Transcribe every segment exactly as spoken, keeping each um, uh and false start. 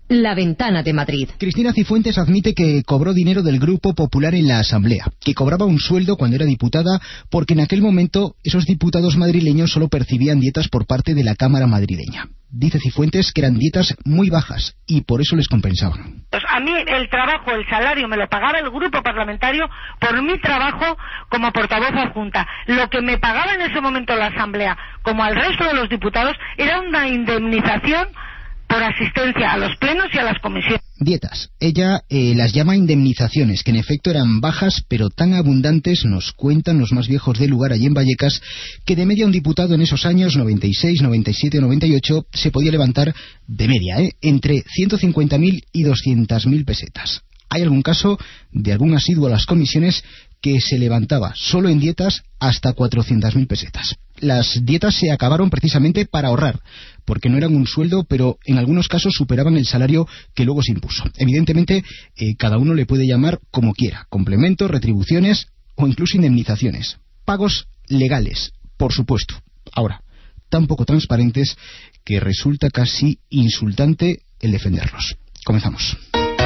La Ventana de Madrid. Cristina Cifuentes admite que cobró dinero del Grupo Popular en la Asamblea, que cobraba un sueldo cuando era diputada, porque en aquel momento esos diputados madrileños solo percibían dietas por parte de la Cámara madrileña. Dice Cifuentes que eran dietas muy bajas y por eso les compensaban. Pues a mí el trabajo, el salario me lo pagaba el grupo parlamentario por mi trabajo como portavoz adjunta. Lo que me pagaba en ese momento la Asamblea, como al resto de los diputados, era una indemnización por asistencia a los plenos y a las comisiones. Dietas. Ella eh, las llama indemnizaciones, que en efecto eran bajas, pero tan abundantes, nos cuentan los más viejos del lugar allí en Vallecas, que de media un diputado en esos años, noventa y seis, noventa y siete o noventa y ocho, se podía levantar de media, ¿eh? entre ciento cincuenta mil y doscientas mil pesetas. Hay algún caso de algún asiduo a las comisiones que se levantaba solo en dietas hasta cuatrocientas mil pesetas. Las dietas se acabaron precisamente para ahorrar, porque no eran un sueldo, pero en algunos casos superaban el salario que luego se impuso. Evidentemente, eh, cada uno le puede llamar como quiera, complementos, retribuciones o incluso indemnizaciones. Pagos legales, por supuesto. Ahora, tan poco transparentes que resulta casi insultante el defenderlos. Comenzamos.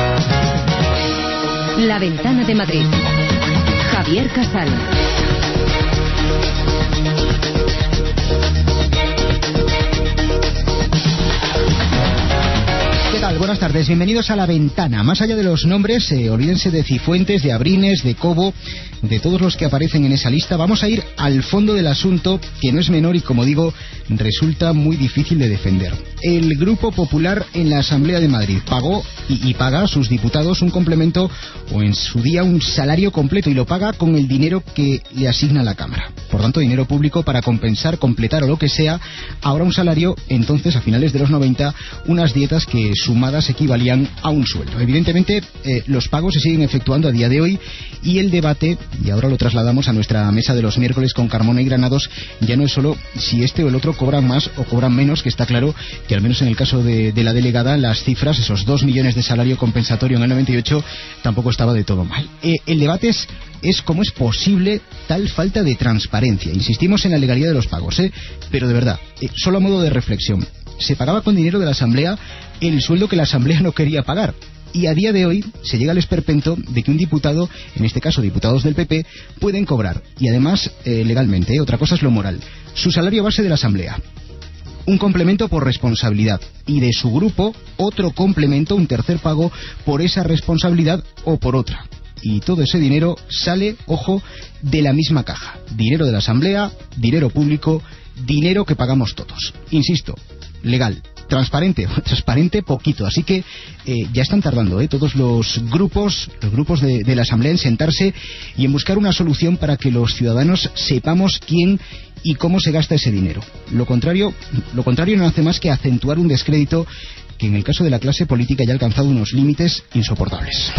La Ventana de Madrid. Javier Casal. ¿Qué tal? Buenas tardes, bienvenidos a La Ventana. Más allá de los nombres, eh, olvídense de Cifuentes, de Abrines, de Cobo, de todos los que aparecen en esa lista. Vamos a ir al fondo del asunto, que no es menor y, como digo, resulta muy difícil de defender. El Grupo Popular en la Asamblea de Madrid pagó y, y paga a sus diputados un complemento o en su día un salario completo, y lo paga con el dinero que le asigna la Cámara. Por tanto, dinero público para compensar, completar o lo que sea, ahora un salario, entonces a finales de los noventa, unas dietas que sumadas equivalían a un sueldo. Evidentemente, eh, los pagos se siguen efectuando a día de hoy, y el debate, y ahora lo trasladamos a nuestra mesa de los miércoles con Carmona y Granados, ya no es solo si este o el otro cobran más o cobran menos, que está claro que al menos en el caso de, de la delegada, las cifras, esos dos millones de salario compensatorio en el noventa y ocho, tampoco estaba de todo mal. Eh, el debate es, es cómo es posible tal falta de transparencia. Insistimos en la legalidad de los pagos, ¿eh? Pero de verdad, eh, solo a modo de reflexión, se pagaba con dinero de la Asamblea el sueldo que la Asamblea no quería pagar. Y a día de hoy se llega al esperpento de que un diputado, en este caso diputados del P P, pueden cobrar, y además eh, legalmente, ¿eh? Otra cosa es lo moral, su salario base de la Asamblea, un complemento por responsabilidad, y de su grupo otro complemento, un tercer pago por esa responsabilidad o por otra. Y todo ese dinero sale, ojo, de la misma caja. Dinero de la Asamblea, dinero público, dinero que pagamos todos. Insisto, legal. Transparente, transparente poquito, así que eh, ya están tardando ¿eh? todos los grupos, los grupos de, de la Asamblea en sentarse y en buscar una solución para que los ciudadanos sepamos quién y cómo se gasta ese dinero. Lo contrario, lo contrario no hace más que acentuar un descrédito que en el caso de la clase política ya ha alcanzado unos límites insoportables.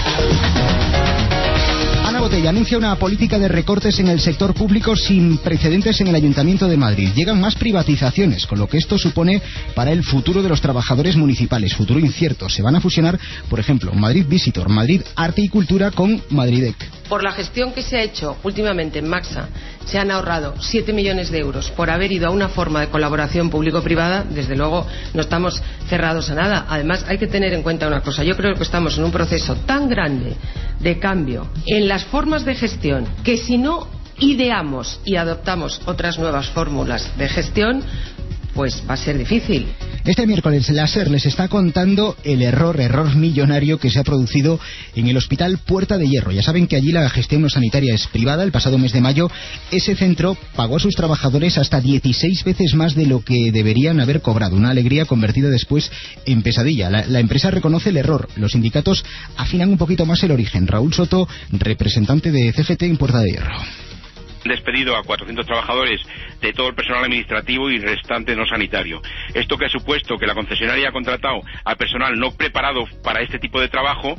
Ana Botella anuncia una política de recortes en el sector público sin precedentes en el Ayuntamiento de Madrid. Llegan más privatizaciones, con lo que esto supone para el futuro de los trabajadores municipales. Futuro incierto. Se van a fusionar, por ejemplo, Madrid Visitor, Madrid Arte y Cultura con Madridec. Por la gestión que se ha hecho últimamente en Maxa, se han ahorrado siete millones de euros por haber ido a una forma de colaboración público-privada. Desde luego no estamos cerrados a nada. Además, hay que tener en cuenta una cosa. Yo creo que estamos en un proceso tan grande de cambio en las formas de gestión que si no ideamos y adoptamos otras nuevas fórmulas de gestión, pues va a ser difícil. Este miércoles la SER les está contando el error, error millonario que se ha producido en el Hospital Puerta de Hierro. Ya saben que allí la gestión no sanitaria es privada. El pasado mes de mayo ese centro pagó a sus trabajadores hasta dieciséis veces más de lo que deberían haber cobrado. Una alegría convertida después en pesadilla. La, la empresa reconoce el error. Los sindicatos afinan un poquito más el origen. Raúl Soto, representante de C G T en Puerta de Hierro. Despedido a cuatrocientos trabajadores de todo el personal administrativo y restante no sanitario. Esto que ha supuesto que la concesionaria ha contratado a personal no preparado para este tipo de trabajo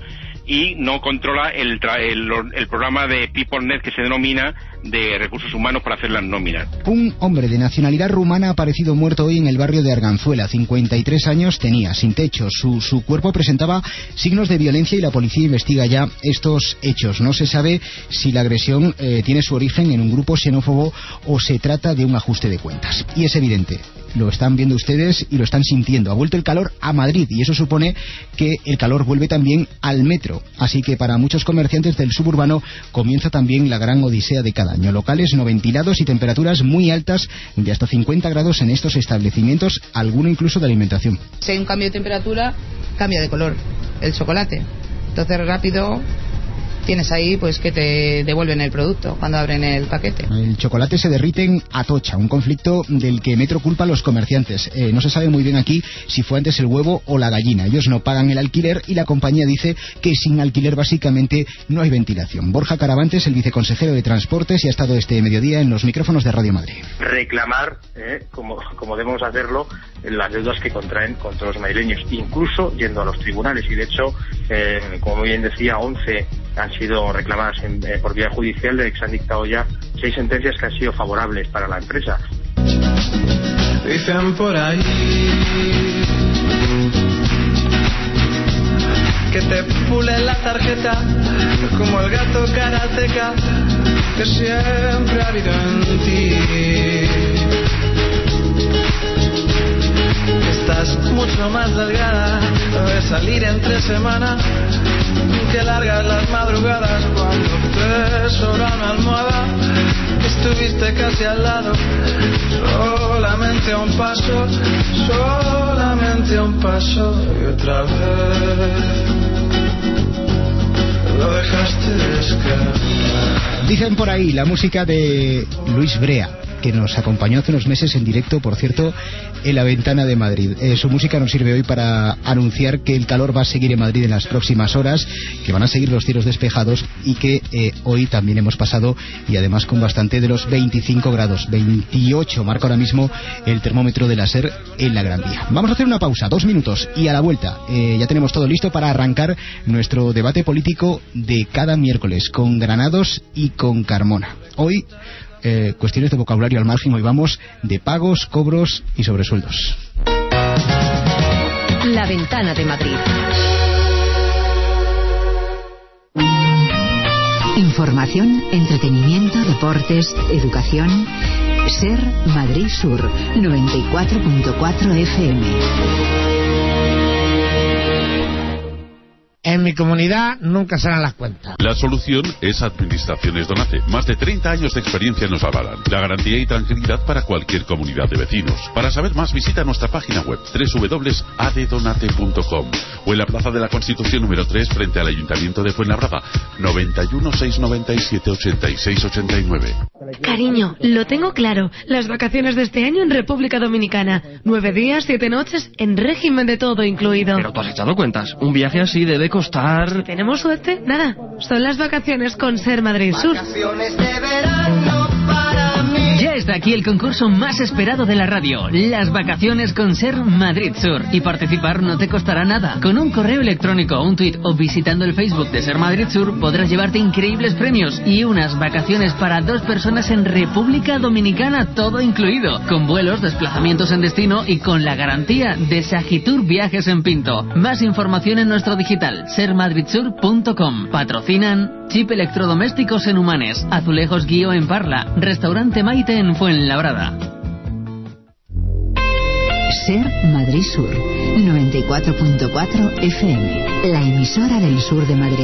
y no controla el, el, el programa de PeopleNet que se denomina de recursos humanos para hacer las nóminas. Un hombre de nacionalidad rumana ha aparecido muerto hoy en el barrio de Arganzuela. cincuenta y tres años tenía, sin techo. Su, su cuerpo presentaba signos de violencia y la policía investiga ya estos hechos. No se sabe si la agresión eh, tiene su origen en un grupo xenófobo o se trata de un ajuste de cuentas. Y es evidente, lo están viendo ustedes y lo están sintiendo. Ha vuelto el calor a Madrid y eso supone que el calor vuelve también al metro. Así que para muchos comerciantes del suburbano comienza también la gran odisea de cada año. Locales no ventilados y temperaturas muy altas de hasta cincuenta grados en estos establecimientos, alguno incluso de alimentación. Si hay un cambio de temperatura, cambia de color el chocolate. Entonces rápido tienes ahí pues que te devuelven el producto cuando abren el paquete. El chocolate se derrite en Atocha, un conflicto del que Metro culpa a los comerciantes. Eh, no se sabe muy bien aquí si fue antes el huevo o la gallina. Ellos no pagan el alquiler y la compañía dice que sin alquiler básicamente no hay ventilación. Borja Caravantes, el viceconsejero de Transportes, y ha estado este mediodía en los micrófonos de Radio Madrid. Reclamar, eh, como, como debemos hacerlo, las deudas que contraen contra los madrileños, incluso yendo a los tribunales. Y de hecho, eh, como bien decía, once han sido reclamadas en, eh, por vía judicial, de que se han dictado ya seis sentencias que han sido favorables para la empresa. Dicen por ahí que te pule la tarjeta como el gato karateca que siempre ha habido en ti. Estás mucho más delgada de salir entre semana, que largas las madrugadas cuando te sobra una almohada. Estuviste casi al lado, solamente a un paso, solamente a un paso, y otra vez lo dejaste escapar. Dicen por ahí la música de Luis Brea, que nos acompañó hace unos meses en directo, por cierto, en La Ventana de Madrid. Eh, su música nos sirve hoy para anunciar que el calor va a seguir en Madrid en las próximas horas, que van a seguir los cielos despejados y que eh, hoy también hemos pasado, y además con bastante, de los veinticinco grados. veintiocho marca ahora mismo el termómetro de la SER en la Gran Vía. Vamos a hacer una pausa, dos minutos, y a la vuelta eh, ya tenemos todo listo para arrancar nuestro debate político de cada miércoles con Granados y con Carmona. Hoy Eh, cuestiones de vocabulario al margen. Hoy vamos de pagos, cobros y sobresueldos. La Ventana de Madrid. Información, entretenimiento, deportes, educación. SER Madrid Sur, noventa y cuatro punto cuatro F M. En mi comunidad nunca salen las cuentas. La solución es Administraciones Donate. Más de treinta años de experiencia nos avalan. La garantía y tranquilidad para cualquier comunidad de vecinos. Para saber más, visita nuestra página web doble u doble u doble u punto a d donate punto com o en la Plaza de la Constitución número tres frente al Ayuntamiento de Fuenlabrada, noventa y uno, seiscientos noventa y siete, ochenta y seis ochenta y nueve. Cariño, lo tengo claro. Las vacaciones de este año en República Dominicana. Nueve días, siete noches, en régimen de todo incluido. Pero tú has echado cuentas. Un viaje así debe costar... Si tenemos suerte, nada. Son las vacaciones con SER Madrid Sur. Vacaciones de verano para mí. Ya está aquí el concurso más esperado de la radio, las vacaciones con SER Madrid Sur. Y participar no te costará nada. Con un correo electrónico, un tuit o visitando el Facebook de SER Madrid Sur podrás llevarte increíbles premios y unas vacaciones para dos personas en República Dominicana, todo incluido, con vuelos, desplazamientos en destino y con la garantía de Sagitur Viajes en Pinto. Más información en nuestro digital, ser madrid sur punto com. Patrocinan Chip Electrodomésticos en Humanes, Azulejos Guío en Parla, Restaurante Maite en Fuenlabrada. SER Madrid Sur, noventa y cuatro punto cuatro F M, la emisora del sur de Madrid.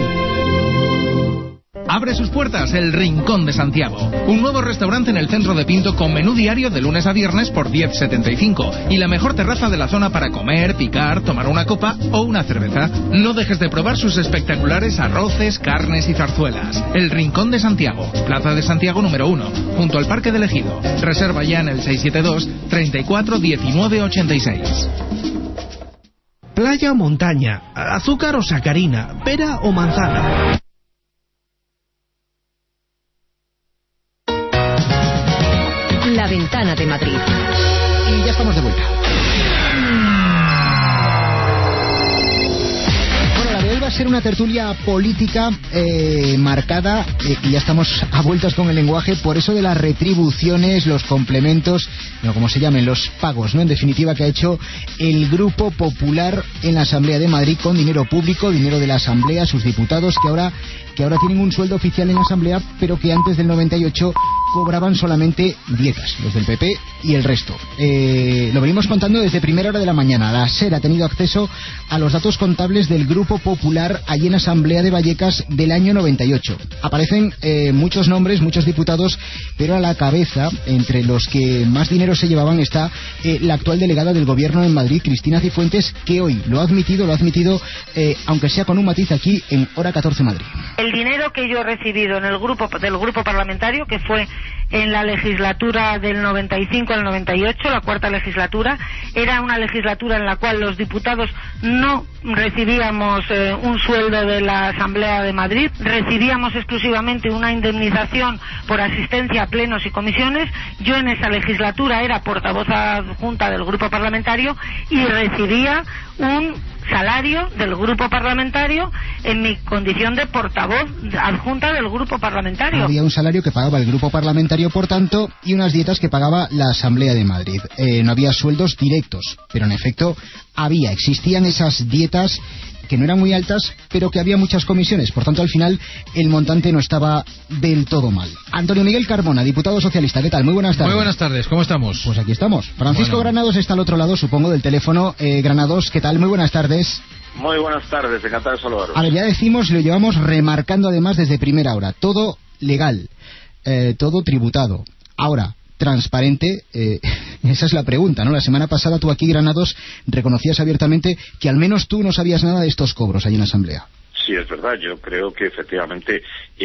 Abre sus puertas el Rincón de Santiago, un nuevo restaurante en el centro de Pinto con menú diario de lunes a viernes por diez setenta y cinco y la mejor terraza de la zona para comer, picar, tomar una copa o una cerveza. No dejes de probar sus espectaculares arroces, carnes y zarzuelas. El Rincón de Santiago, Plaza de Santiago número uno, junto al Parque del Ejido. Reserva ya en el seis siete dos, treinta y cuatro, diecinueve ochenta y seis. Playa o montaña, azúcar o sacarina, pera o manzana. La Ventana de Madrid. Y ya estamos de vuelta. Bueno, la de hoy va a ser una una tertulia política eh, marcada, eh, y ya estamos a vueltas con el lenguaje, por eso de las retribuciones, los complementos, no, como se llamen, los pagos, ¿no? En definitiva, que ha hecho el Grupo Popular en la Asamblea de Madrid con dinero público, dinero de la Asamblea, sus diputados, que ahora que ahora tienen un sueldo oficial en la Asamblea, pero que antes del noventa y ocho cobraban solamente dietas, los del P P y el resto. Eh, lo venimos contando desde primera hora de la mañana. La SER ha tenido acceso a los datos contables del Grupo Popular allí en Asamblea de Vallecas del año noventa y ocho. Aparecen eh, muchos nombres, muchos diputados, pero a la cabeza, entre los que más dinero se llevaban, está eh, la actual delegada del Gobierno en Madrid, Cristina Cifuentes, que hoy lo ha admitido, lo ha admitido, eh, aunque sea con un matiz, aquí en Hora catorce Madrid. El dinero que yo he recibido en el grupo del grupo parlamentario, que fue en la legislatura del noventa y cinco al noventa y ocho, la cuarta legislatura, era una legislatura en la cual los diputados no recibíamos eh, un sueldo de la Asamblea de Madrid, recibíamos exclusivamente una indemnización por asistencia a plenos y comisiones. Yo en esa legislatura era portavoz adjunta del grupo parlamentario y recibía un salario del grupo parlamentario en mi condición de portavoz adjunta del grupo parlamentario. Había un salario que pagaba el grupo parlamentario, por tanto, y unas dietas que pagaba la Asamblea de Madrid. Eh, no había sueldos directos, pero en efecto había, existían esas dietas que no eran muy altas, pero que había muchas comisiones. Por tanto, al final, el montante no estaba del todo mal. Antonio Miguel Carmona, diputado socialista, ¿qué tal? Muy buenas tardes. Muy buenas tardes, ¿cómo estamos? Pues aquí estamos. Francisco bueno. Granados está al otro lado, supongo, del teléfono. Eh, Granados, ¿qué tal? Muy buenas tardes. Muy buenas tardes, encantado de saludaros. A ver, ya decimos, lo llevamos remarcando además desde primera hora. Todo legal, eh, todo tributado. Ahora, transparente, eh, esa es la pregunta, ¿no? La semana pasada tú aquí, Granados, reconocías abiertamente que al menos tú no sabías nada de estos cobros allí en la Asamblea. Sí, es verdad. Yo creo que efectivamente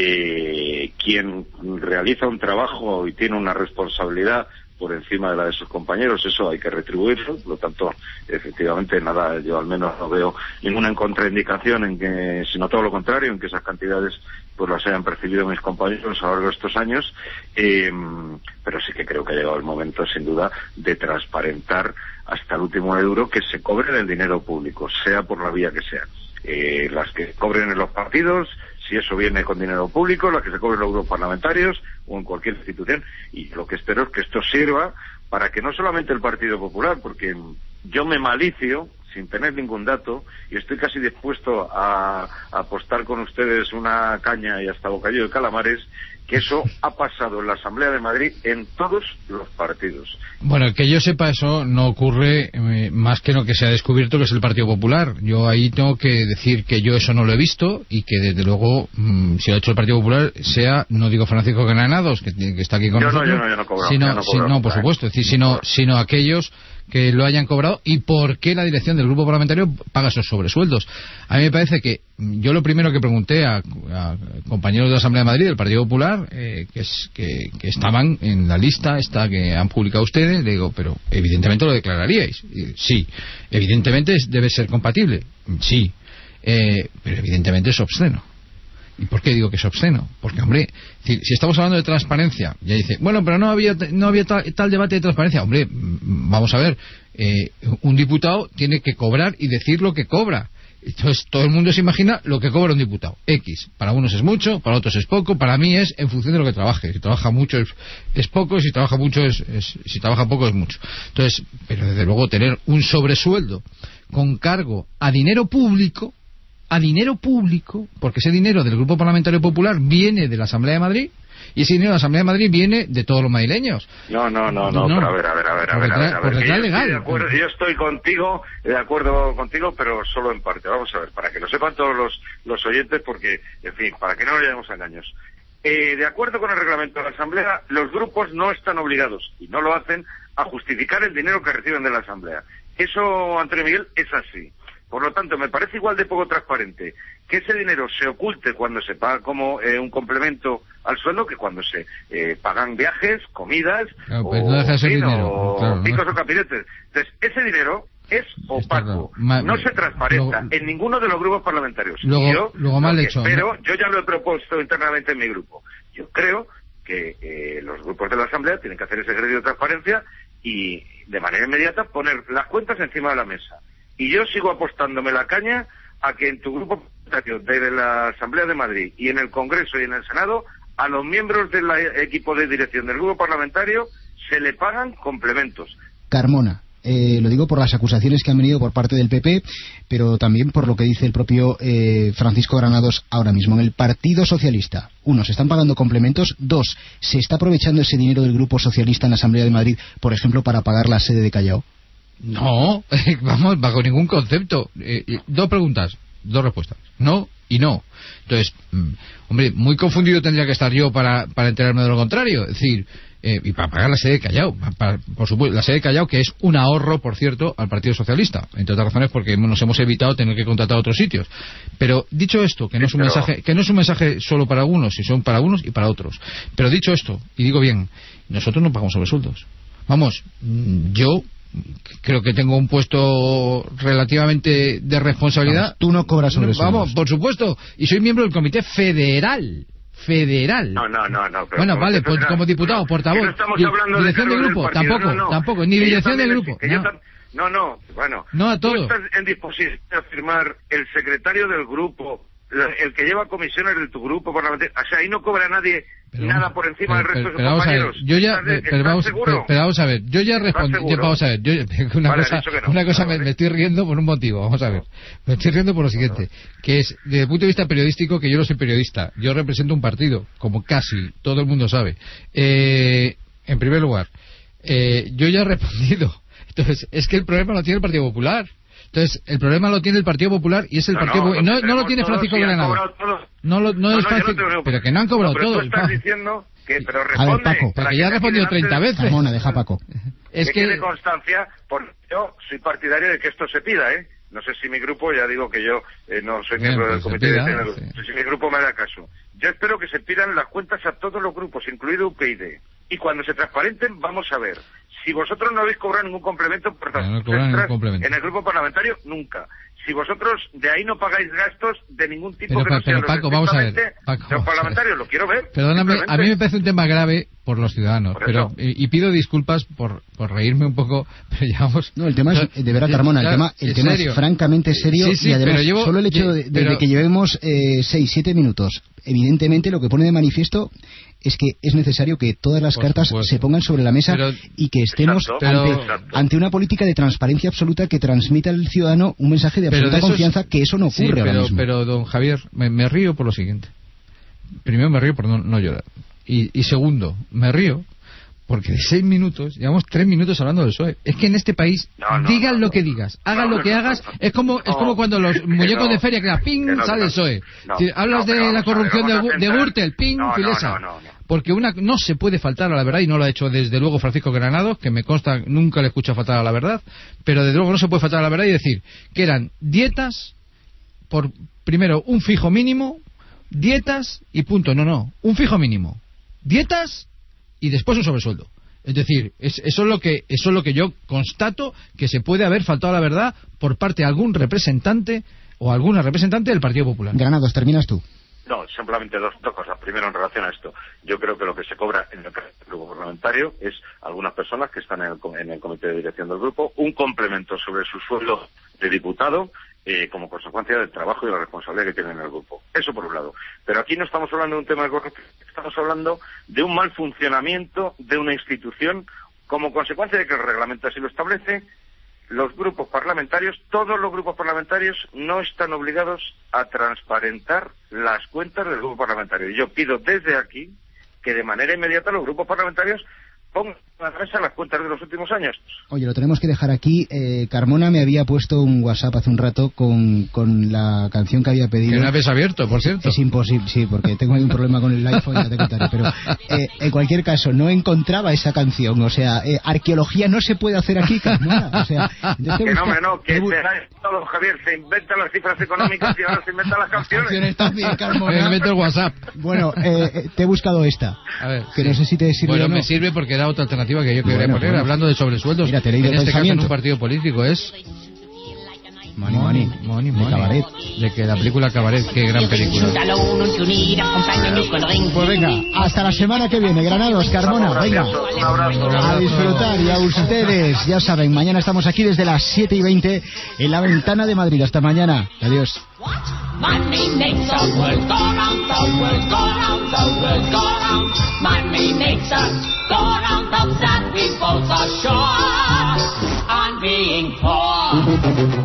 eh, quien realiza un trabajo y tiene una responsabilidad por encima de la de sus compañeros, eso hay que retribuirlo. Por lo tanto, efectivamente, nada, yo al menos no veo ninguna contraindicación en que, sino todo lo contrario, en que esas cantidades pues las hayan percibido mis compañeros a lo largo de estos años, eh, pero sí que creo que ha llegado el momento, sin duda, de transparentar hasta el último euro que se cobre del dinero público, sea por la vía que sea. Eh, las que cobren en los partidos, si eso viene con dinero público, las que se cobren en los grupos parlamentarios o en cualquier institución, y lo que espero es que esto sirva para que no solamente el Partido Popular, porque yo me malicio sin tener ningún dato, y estoy casi dispuesto a, a apostar con ustedes una caña y hasta bocadillo de calamares, que eso ha pasado en la Asamblea de Madrid en todos los partidos. Bueno, que yo sepa, eso no ocurre eh, más que lo que se ha descubierto, que es el Partido Popular. Yo ahí tengo que decir que yo eso no lo he visto, y que desde luego, mmm, si lo ha hecho el Partido Popular, sea, no digo Francisco Granados, que, que está aquí con yo nosotros, no, yo no, yo no cobro, sino, yo no, si, no, por supuesto, es decir, sino, sino aquellos que lo hayan cobrado, y por qué la dirección del grupo parlamentario paga esos sobresueldos. A mí me parece que yo lo primero que pregunté a, a compañeros de la Asamblea de Madrid del Partido Popular, eh, que, es, que, que estaban en la lista esta que han publicado ustedes, le digo, pero evidentemente lo declararíais. Y, sí, evidentemente debe ser compatible, sí, eh, pero evidentemente es obsceno. ¿Y por qué digo que es obsceno? Porque, hombre, si, si estamos hablando de transparencia, ya dice, bueno, pero no había no había tal, tal debate de transparencia. Hombre, vamos a ver, eh, un diputado tiene que cobrar y decir lo que cobra. Entonces, todo el mundo se imagina lo que cobra un diputado. X. Para unos es mucho, para otros es poco, para mí es en función de lo que trabaje. Si trabaja mucho es, es poco, y si trabaja mucho es, es, si trabaja poco es mucho. Entonces, pero desde luego tener un sobresueldo con cargo a dinero público, a dinero público, porque ese dinero del Grupo Parlamentario Popular viene de la Asamblea de Madrid, y ese dinero de la Asamblea de Madrid viene de todos los madrileños. No, no, no, no, no. Pero a ver, a ver, a ver, a ver, a ver, a ver. Yo estoy de acuerdo, yo estoy contigo, de acuerdo contigo, pero solo en parte. Vamos a ver, para que lo sepan todos los, los oyentes, porque, en fin, para que no nos llevemos a engaños. Eh, de acuerdo con el reglamento de la Asamblea, los grupos no están obligados, y no lo hacen, a justificar el dinero que reciben de la Asamblea. Eso, Antonio Miguel, es así. Por lo tanto, me parece igual de poco transparente que ese dinero se oculte cuando se paga como eh, un complemento al sueldo que cuando se eh, pagan viajes, comidas, claro, pues o, no deja de ser fin, dinero, o claro, picos ¿no? o capirotes. Entonces, ese dinero es opaco, Ma no se transparenta luego, en ninguno de los grupos parlamentarios. Luego, y yo, luego mal hecho. Pero ¿no? yo ya lo he propuesto internamente en mi grupo. Yo creo que eh, los grupos de la Asamblea tienen que hacer ese ejercicio de transparencia y de manera inmediata poner las cuentas encima de la mesa. Y yo sigo apostándome la caña a que en tu grupo de la Asamblea de Madrid y en el Congreso y en el Senado, a los miembros del equipo de dirección del grupo parlamentario se le pagan complementos. Carmona, eh, lo digo por las acusaciones que han venido por parte del P P, pero también por lo que dice el propio eh, Francisco Granados ahora mismo. En el Partido Socialista, uno, se están pagando complementos; dos, se está aprovechando ese dinero del Grupo Socialista en la Asamblea de Madrid, por ejemplo, para pagar la sede de Callao. No, vamos, bajo ningún concepto. Eh, dos preguntas, dos respuestas. No y no. Entonces, mmm, hombre, muy confundido tendría que estar yo para, para enterarme de lo contrario. Es decir, eh, y para pagar la sede de Callao, para, por supuesto, la sede de Callao, que es un ahorro, por cierto, al Partido Socialista, entre otras razones porque nos hemos evitado tener que contratar a otros sitios. Pero dicho esto, que no es un mensaje, que no es un mensaje solo para unos, si son para unos y para otros. Pero dicho esto, y digo bien, nosotros no pagamos sobresueldos. Vamos, yo creo que tengo un puesto relativamente de responsabilidad. Vamos, tú no cobras sobresueldos. Vamos, por supuesto, y soy miembro del Comité Federal. Federal. No, no, no, no. Bueno, vale, pues como diputado, portavoz. No estamos hablando de dirección de grupo, partido, tampoco, no, no. tampoco, ni dirección de grupo. No. No. no, no, bueno. No a todo. Tú estás en disposición de firmar el secretario del grupo, el que lleva comisiones de tu grupo parlamentario. O sea, ahí no cobra nadie pero, nada por encima pero, del resto pero, de sus compañeros. Yo ya, ¿Estás, pero, vamos, pero, pero vamos a ver, yo ya respondí. Vamos a ver, yo, una vale, cosa, no, una cosa vale. me, me estoy riendo por un motivo. Vamos a ver, me estoy riendo por lo siguiente, que es desde el punto de vista periodístico, que yo no soy periodista, yo represento un partido, como casi todo el mundo sabe. Eh, en primer lugar, eh, yo ya he respondido. Entonces, es que el problema lo tiene el Partido Popular. Entonces, el problema lo tiene el Partido Popular y es el no, Partido no, no, no lo tiene Francisco Granados. No, lo, no, no es fácil, no pero que no han cobrado no, pero todo. Tú estás diciendo que, pero responde, a ver, Paco, porque ya ha respondido treinta veces. Carmona, deja Paco. Es que, que quede constancia, porque yo soy partidario de que esto se pida, ¿eh? No sé si mi grupo, ya digo que yo eh, no soy Bien, miembro pues del comité pida, de dirección, sí. si mi grupo me da caso. Yo espero que se pidan las cuentas a todos los grupos, incluido U P YD. Y cuando se transparenten, vamos a ver. Si vosotros no habéis cobrado ningún complemento, por tanto, no, no ningún complemento. En el grupo parlamentario, nunca. Si vosotros de ahí no pagáis gastos de ningún tipo pero, que no pero, sea Paco, vamos a ver, Paco, los parlamentarios, lo quiero ver. Perdóname, a mí me parece un tema grave por los ciudadanos, por pero y, y pido disculpas por, por reírme un poco, pero llevamos... No, el tema es, de verdad, Carmona, el tema, el tema es francamente serio, sí, sí, y además llevo, solo el hecho de, de, pero, de que llevemos eh, seis, siete minutos, evidentemente lo que pone de manifiesto es que es necesario que todas las por cartas supuesto. se pongan sobre la mesa pero, y que estemos exacto, ante, pero, ante una política de transparencia absoluta que transmita al ciudadano un mensaje de absoluta de confianza, es, que eso no ocurre sí, pero, ahora mismo. Pero, don Javier, me, me río por lo siguiente. Primero me río por no, no llorar. Y, y segundo, me río porque de seis minutos, llevamos tres minutos hablando del P S O E. Es que en este país, no, no, digan no, lo no. que digas, hagan no, lo que no, hagas, no, no, es como no, es como cuando los muñecos no, de feria que da ping, que no, sale el P S O E. no, si hablas no, de la corrupción ver, de, de Gürtel, ping, no, filesa. No, no, no, no. Porque una no se puede faltar a la verdad, y no lo ha hecho desde luego Francisco Granados, que me consta nunca le escucha faltar a la verdad, pero desde luego no se puede faltar a la verdad y decir que eran dietas por, primero, un fijo mínimo, dietas y punto. No, no, un fijo mínimo, dietas y después un sobresueldo. Es decir, es, eso es lo que eso es lo que yo constato, que se puede haber faltado a la verdad por parte de algún representante o alguna representante del Partido Popular. Granados, terminas tú. No, simplemente dos, dos cosas. Primero, en relación a esto, yo creo que lo que se cobra en el grupo parlamentario es algunas personas que están en el, en el comité de dirección del grupo, un complemento sobre su sueldo de diputado, eh, como consecuencia del trabajo y la responsabilidad que tienen en el grupo. Eso por un lado. Pero aquí no estamos hablando de un tema de corrupción, estamos hablando de un mal funcionamiento de una institución como consecuencia de que el reglamento así lo establece. Los grupos parlamentarios, todos los grupos parlamentarios no están obligados a transparentar las cuentas del grupo parlamentario. Y yo pido desde aquí que de manera inmediata los grupos parlamentarios pongan a la mesa las cuentas de los últimos años. Oye, lo tenemos que dejar aquí. Eh, Carmona me había puesto un WhatsApp hace un rato con, con la canción que había pedido. Que no habéis abierto, por cierto. Es imposible, sí, porque tengo ahí un problema con el iPhone, ya te contaré. Pero eh, en cualquier caso, no encontraba esa canción. O sea, eh, arqueología no se puede hacer aquí, Carmona. O sea, que no, hombre, no, que será todo, Javier. Se inventan las cifras económicas y ahora se inventan las canciones. canciones también, Carmona. Me invento el WhatsApp. Bueno, eh, te he buscado esta. A ver, que sí. no sé si te sirve bueno, o no. me sirve porque era otra alternativa que yo quería bueno, poner, bueno. hablando de sobresueldos. Mira, te he leído en este caso en pensamiento. un partido político es Money, money, money, de money. Cabaret. De que la película Cabaret, qué gran película. Pues venga, hasta la semana que viene, Granados, Carmona, venga. Un abrazo. A disfrutar, y a ustedes, ya saben, mañana estamos aquí desde las siete y veinte en la Ventana de Madrid. Hasta mañana. Adiós. Money makes the world go round, the world go round, the world go round. Money makes us go round, of that we both are sure on being poor.